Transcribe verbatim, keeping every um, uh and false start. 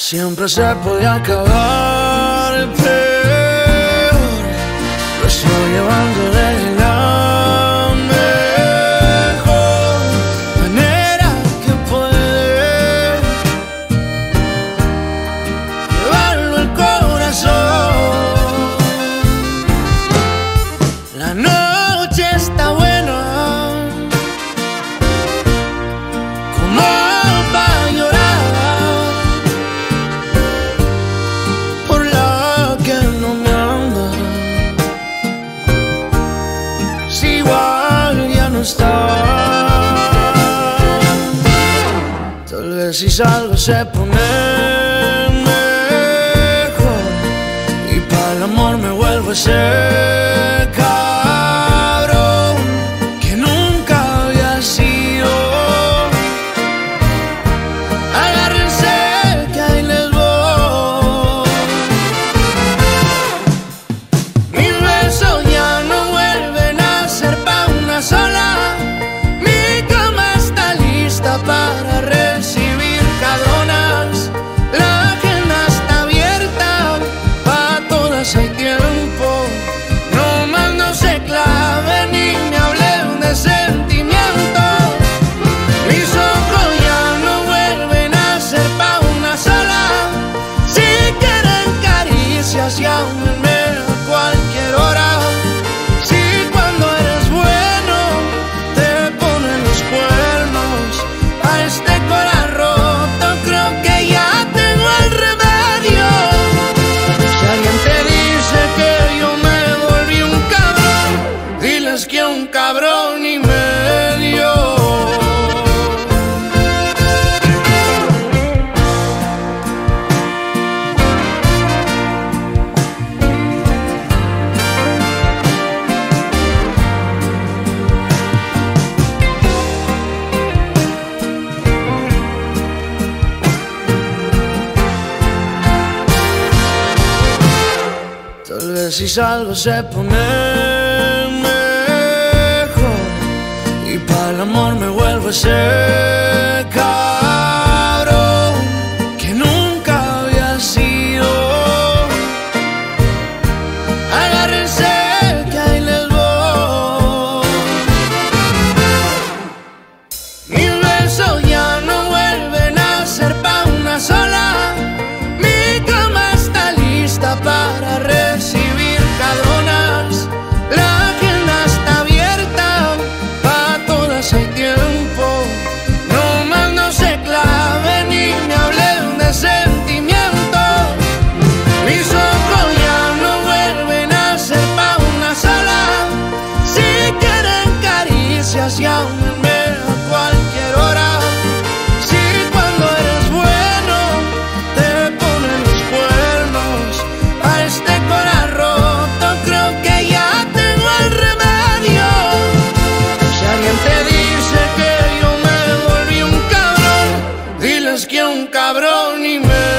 Siempre se podía acabar peor. Lo estoy llevando de la mejor manera que puede llevarlo el corazón. La noche está buena como para llorar por la que no me anda. Si igual ya no está, tal vez si salgo se pone mejor y para el amor me vuelvo ese cabrón que nunca había sido. Agárrense que ahí les voy. Mis besos ya no vuelven a ser pa' una sola. Mi cama está lista para recibir cabronas. La agenda está abierta, pa' todas hay tiempo. No más no se claven ni me hablen de sentimientos. Mis ojos ya no vuelven a ser pa' una sola. Si quieren caricias, llámenme a cualquier hora. Si cuando eres bueno te ponen los cuernos, a este corazón roto creo que ya tengo el remedio. Si alguien te dice que yo me volví un cabrón, diles que un cabrón y medio. Tal vez si salgo se pone mejor y para el amor me vuelvo ese cabrón que nunca había sido. Agárrense que ahí les voy. Mis besos ya no vuelven a ser pa' una sola. Mi cama está lista para recibir cabronas. La agenda está abierta, pa' todas hay tiempo. No más no se claven ni me hablen de sentimientos. Mis ojos ya no vuelven a ser pa' una sola. Si quieren caricias, llámenme a cualquier hora. Si cuando eres bueno te ponen los cuernos, a este corazón roto creo que ya tengo el remedio. Si alguien te dice que yo me volví un cabrón, diles que un cabrón y medio.